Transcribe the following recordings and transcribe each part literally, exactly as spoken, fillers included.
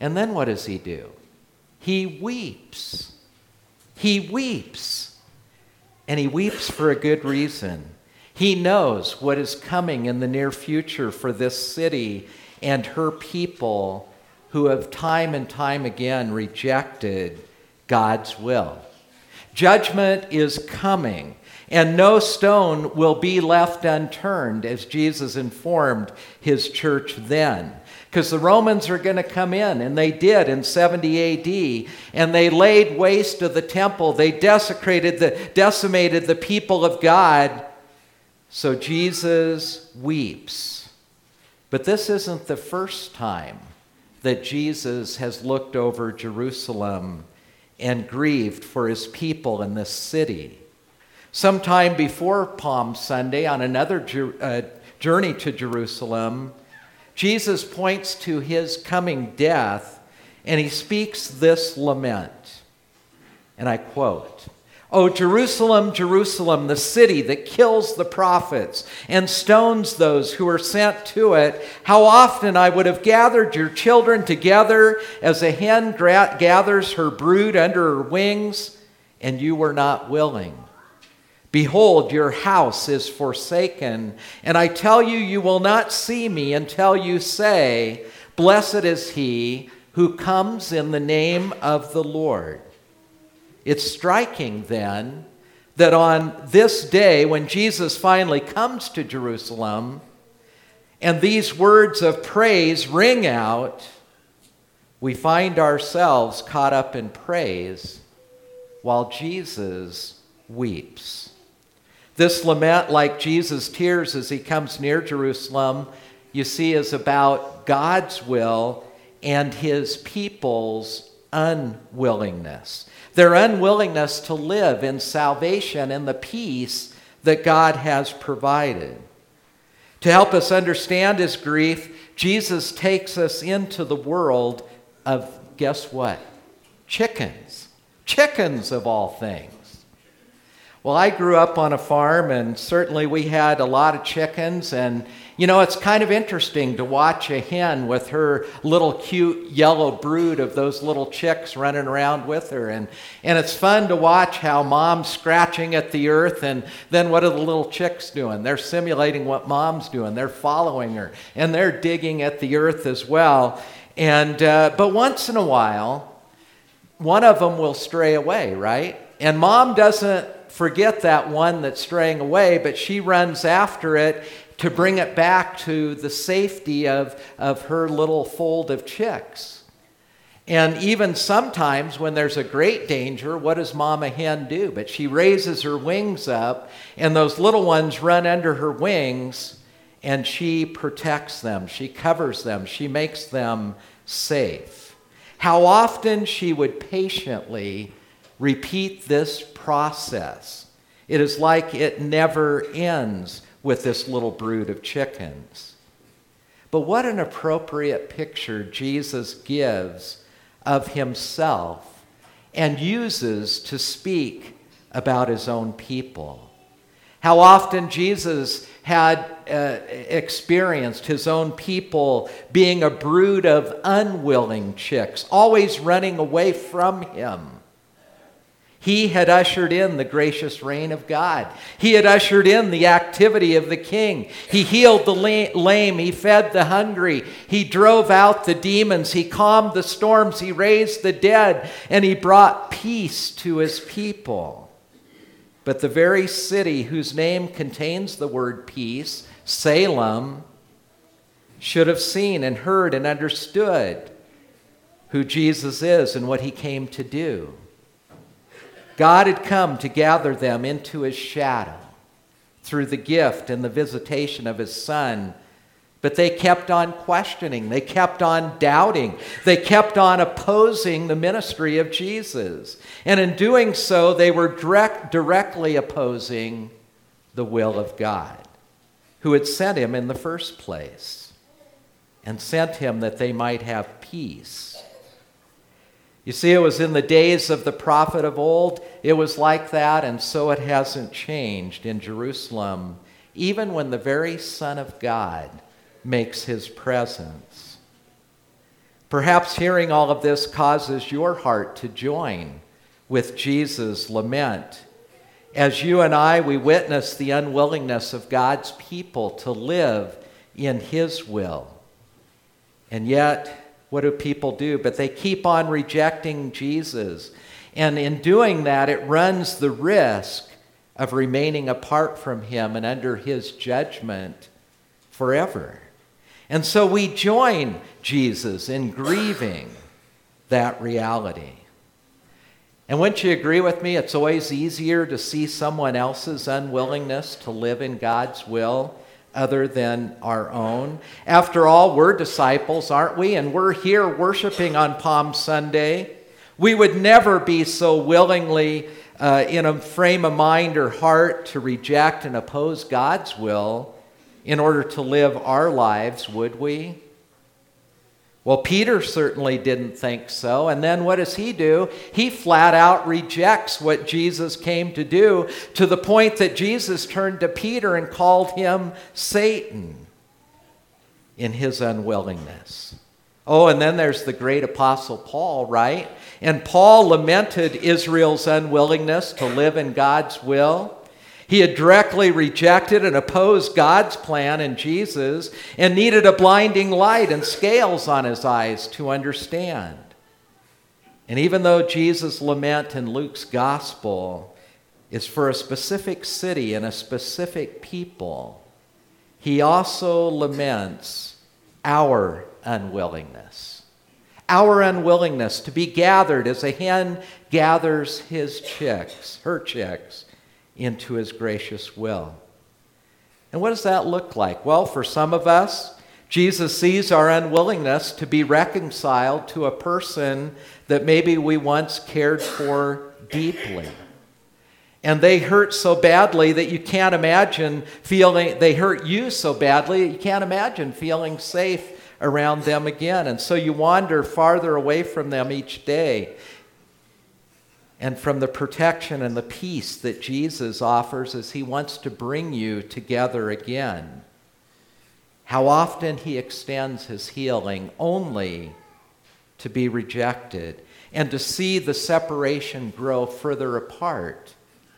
And then what does he do? He weeps. He weeps. And he weeps for a good reason. He knows what is coming in the near future for this city and her people who have time and time again rejected God's will. Judgment is coming, and no stone will be left unturned, as Jesus informed his church then. Because the Romans are going to come in, and they did in seventy A D, and they laid waste to the temple. They desecrated the, decimated the people of God. So Jesus weeps. But this isn't the first time that Jesus has looked over Jerusalem and grieved for his people in this city. Sometime before Palm Sunday, on another uh, journey to Jerusalem, Jesus points to his coming death, and he speaks this lament. And I quote, "O Jerusalem, Jerusalem, the city that kills the prophets and stones those who are sent to it, how often I would have gathered your children together as a hen gra- gathers her brood under her wings, and you were not willing. Behold, your house is forsaken, and I tell you, you will not see me until you say, blessed is he who comes in the name of the Lord." It's striking then that on this day when Jesus finally comes to Jerusalem and these words of praise ring out, we find ourselves caught up in praise while Jesus weeps. This lament, like Jesus' tears as he comes near Jerusalem, you see, is about God's will and his people's unwillingness. Their unwillingness to live in salvation and the peace that God has provided. To help us understand his grief, Jesus takes us into the world of, guess what? Chickens. Chickens of all things. Well, I grew up on a farm, and certainly we had a lot of chickens, and you know, it's kind of interesting to watch a hen with her little cute yellow brood of those little chicks running around with her, and, and it's fun to watch how mom's scratching at the earth, and then what are the little chicks doing? They're simulating what mom's doing. They're following her, and they're digging at the earth as well. And uh, but once in a while, one of them will stray away, right? And mom doesn't forget that one that's straying away, but she runs after it to bring it back to the safety of, of her little fold of chicks. And even sometimes when there's a great danger, what does Mama Hen do? But she raises her wings up, and those little ones run under her wings, and she protects them. She covers them. She makes them safe. How often she would patiently repeat this process. It is like it never ends with this little brood of chickens. But what an appropriate picture Jesus gives of himself and uses to speak about his own people. How often Jesus had uh, experienced his own people being a brood of unwilling chicks, always running away from him. He had ushered in the gracious reign of God. He had ushered in the activity of the king. He healed the lame. He fed the hungry. He drove out the demons. He calmed the storms. He raised the dead. And he brought peace to his people. But the very city whose name contains the word peace, Salem, should have seen and heard and understood who Jesus is and what he came to do. God had come to gather them into his shadow through the gift and the visitation of his Son. But they kept on questioning. They kept on doubting. They kept on opposing the ministry of Jesus. And in doing so, they were direct, directly opposing the will of God, who had sent him in the first place, and sent him that they might have peace. You see, it was in the days of the prophet of old. It was like that, and so it hasn't changed in Jerusalem, even when the very Son of God makes his presence. Perhaps hearing all of this causes your heart to join with Jesus' lament. As you and I, we witness the unwillingness of God's people to live in his will. And yet, what do people do? But they keep on rejecting Jesus. And in doing that, it runs the risk of remaining apart from him and under his judgment forever. And so we join Jesus in grieving that reality. And wouldn't you agree with me? It's always easier to see someone else's unwillingness to live in God's will other than our own. After all, we're disciples, aren't we? And we're here worshiping on Palm Sunday. We would never be so willingly uh, in a frame of mind or heart to reject and oppose God's will in order to live our lives, would we? Well, Peter certainly didn't think so. And then what does he do? He flat out rejects what Jesus came to do, to the point that Jesus turned to Peter and called him Satan in his unwillingness. Oh, and then there's the great apostle Paul, right? And Paul lamented Israel's unwillingness to live in God's will. He had directly rejected and opposed God's plan in Jesus and needed a blinding light and scales on his eyes to understand. And even though Jesus' lament in Luke's gospel is for a specific city and a specific people, he also laments our unwillingness. Our unwillingness to be gathered as a hen gathers his chicks, her chicks, into his gracious will. And what does that look like? Well, for some of us, Jesus sees our unwillingness to be reconciled to a person that maybe we once cared for deeply. And they hurt so badly that you can't imagine feeling, they hurt you so badly that you can't imagine feeling safe around them again. And so you wander farther away from them each day, and from the protection and the peace that Jesus offers as he wants to bring you together again. How often he extends his healing only to be rejected and to see the separation grow further apart.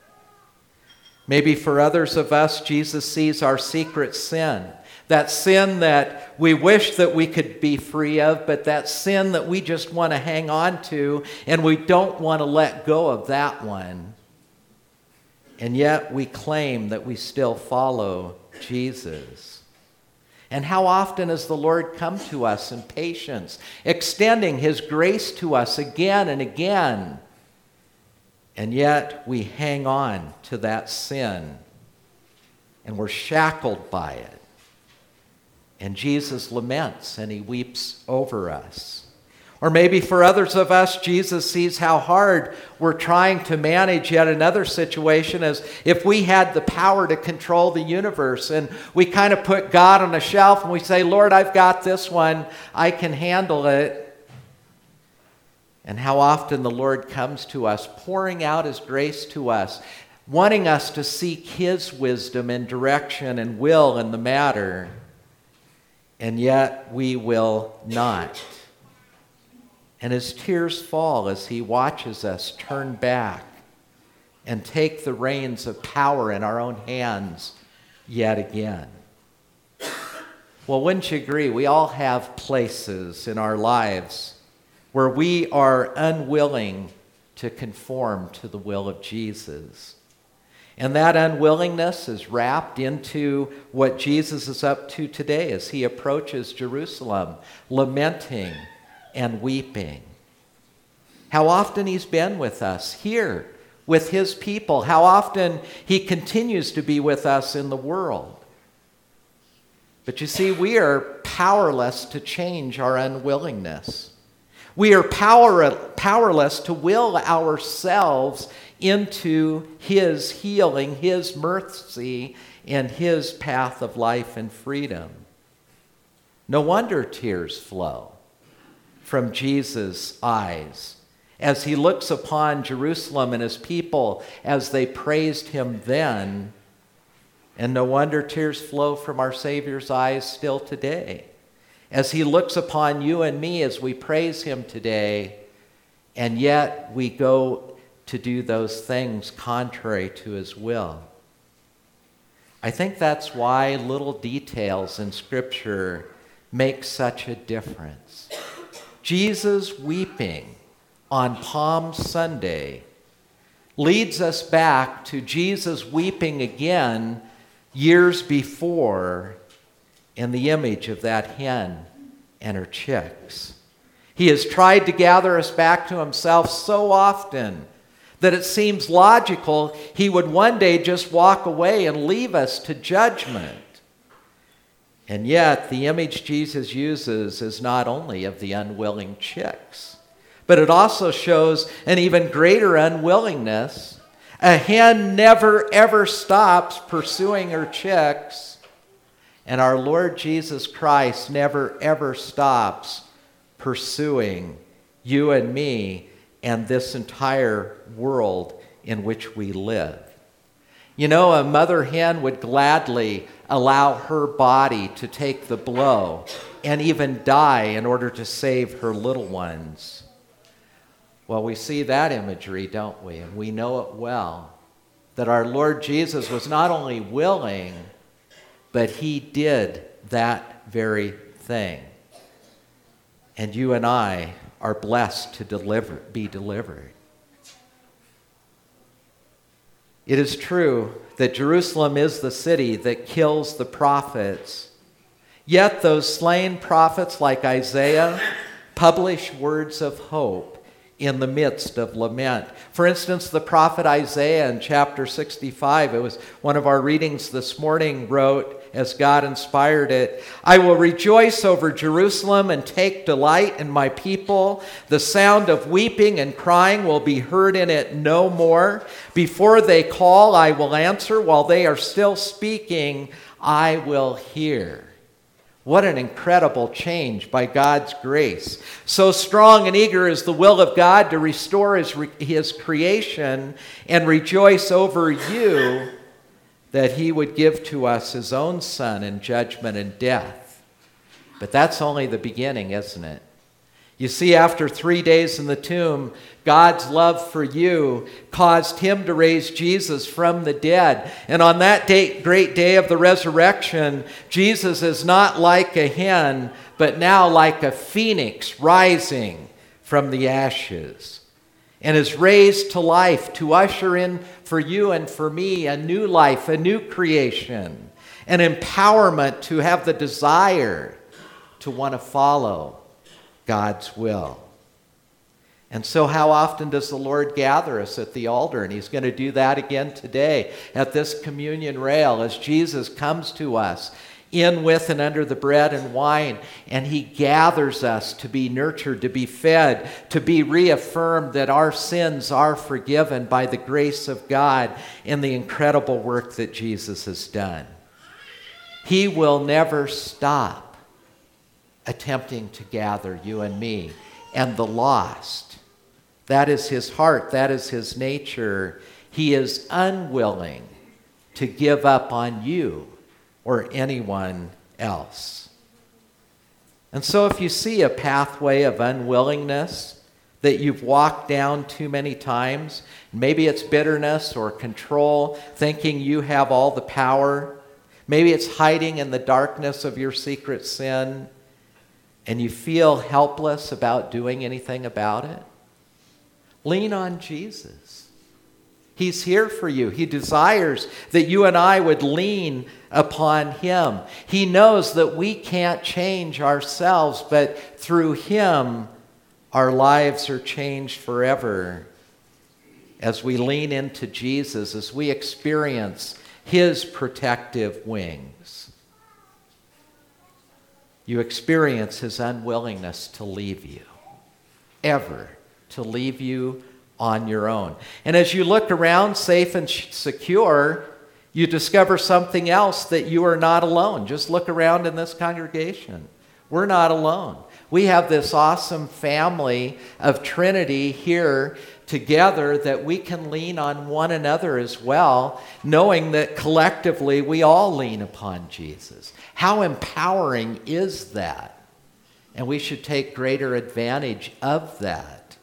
Maybe for others of us, Jesus sees our secret sin. That sin that we wish that we could be free of, but that sin that we just want to hang on to, and we don't want to let go of that one. And yet we claim that we still follow Jesus. And how often has the Lord come to us in patience, extending his grace to us again and again, and yet we hang on to that sin, and we're shackled by it. And Jesus laments and he weeps over us. Or maybe for others of us, Jesus sees how hard we're trying to manage yet another situation, as if we had the power to control the universe, and we kind of put God on a shelf and we say, Lord, I've got this one. I can handle it. And how often the Lord comes to us, pouring out his grace to us, wanting us to seek his wisdom and direction and will in the matter. And yet we will not. And his tears fall as he watches us turn back and take the reins of power in our own hands yet again. Well, wouldn't you agree? We all have places in our lives where we are unwilling to conform to the will of Jesus. And that unwillingness is wrapped into what Jesus is up to today as he approaches Jerusalem, lamenting and weeping. How often he's been with us here, with his people. How often he continues to be with us in the world. But you see, we are powerless to change our unwillingness. We are power, powerless to will ourselves into his healing, his mercy, and his path of life and freedom. No wonder tears flow from Jesus' eyes as he looks upon Jerusalem and his people as they praised him then. And no wonder tears flow from our Savior's eyes still today as he looks upon you and me as we praise him today, and yet we go to do those things contrary to his will. I think that's why little details in Scripture make such a difference. Jesus weeping on Palm Sunday leads us back to Jesus weeping again years before in the image of that hen and her chicks. He has tried to gather us back to himself so often that it seems logical he would one day just walk away and leave us to judgment. And yet, the image Jesus uses is not only of the unwilling chicks, but it also shows an even greater unwillingness. A hen never, ever stops pursuing her chicks, and our Lord Jesus Christ never, ever stops pursuing you and me and this entire world in which we live. You know, a mother hen would gladly allow her body to take the blow and even die in order to save her little ones. Well, we see that imagery, don't we? And we know it well, that our Lord Jesus was not only willing, but he did that very thing. And you and I are blessed to deliver, be delivered. It is true that Jerusalem is the city that kills the prophets. Yet those slain prophets like Isaiah publish words of hope in the midst of lament. For instance, the prophet Isaiah in chapter sixty-five, it was one of our readings this morning, wrote, as God inspired it, "I will rejoice over Jerusalem and take delight in my people. The sound of weeping and crying will be heard in it no more. Before they call, I will answer. While they are still speaking, I will hear." What an incredible change by God's grace. So strong and eager is the will of God to restore his, his creation and rejoice over you, that he would give to us his own Son in judgment and death. But that's only the beginning, isn't it? You see, after three days in the tomb, God's love for you caused him to raise Jesus from the dead. And on that day, great day of the resurrection, Jesus is not like a hen, but now like a phoenix rising from the ashes, and is raised to life to usher in for you and for me a new life, a new creation, an empowerment to have the desire to want to follow God's will. And so how often does the Lord gather us at the altar? And he's going to do that again today at this communion rail as Jesus comes to us in, with, and under the bread and wine, and he gathers us to be nurtured, to be fed, to be reaffirmed that our sins are forgiven by the grace of God in the incredible work that Jesus has done. He will never stop attempting to gather you and me and the lost. That is his heart. That is his nature. He is unwilling to give up on you or anyone else. And so if you see a pathway of unwillingness that you've walked down too many times, maybe it's bitterness or control, thinking you have all the power. Maybe it's hiding in the darkness of your secret sin, and you feel helpless about doing anything about it. Lean on Jesus. He's here for you. He desires that you and I would lean upon him. He knows that we can't change ourselves, but through him, our lives are changed forever. As we lean into Jesus, as we experience his protective wings, you experience his unwillingness to leave you, ever to leave you on your own. And as you look around safe and secure, you discover something else, that you are not alone. Just look around in this congregation. We're not alone. We have this awesome family of Trinity here together that we can lean on one another as well, knowing that collectively we all lean upon Jesus. How empowering is that? And we should take greater advantage of that.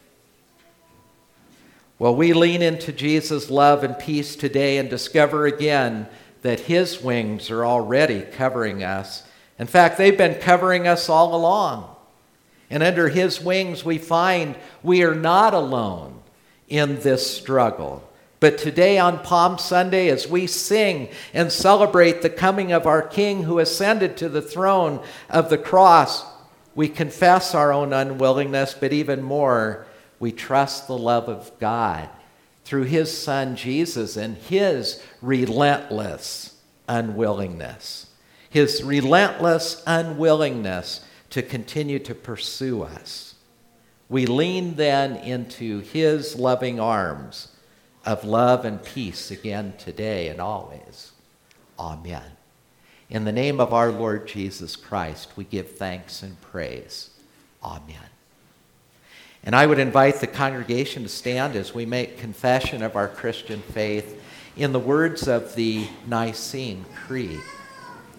Well, we lean into Jesus' love and peace today and discover again that his wings are already covering us. In fact, they've been covering us all along. And under his wings, we find we are not alone in this struggle. But today on Palm Sunday, as we sing and celebrate the coming of our King who ascended to the throne of the cross, we confess our own unwillingness, but even more, we trust the love of God through his Son Jesus and his relentless unwillingness. His relentless unwillingness to continue to pursue us. We lean then into his loving arms of love and peace again today and always. Amen. In the name of our Lord Jesus Christ, we give thanks and praise. Amen. And I would invite the congregation to stand as we make confession of our Christian faith in the words of the Nicene Creed.